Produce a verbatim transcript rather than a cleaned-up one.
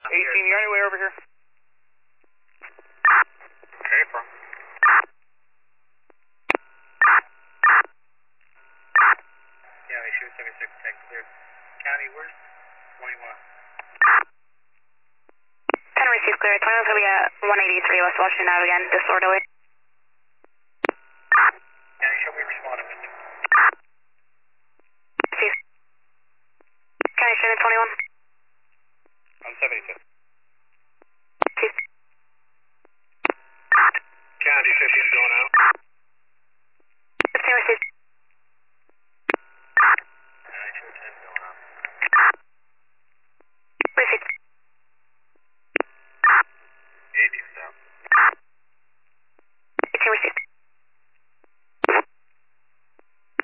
eighteen, you anywhere over here? Okay, from. County, shoot seventy-six, ten clear. County, where's twenty-one? ten receive clear. twenty-one's going to be at one eighty-three West Washington Ave again, disorderly. County, show me responding with you. County, show me twenty-one. I'm seventy-two.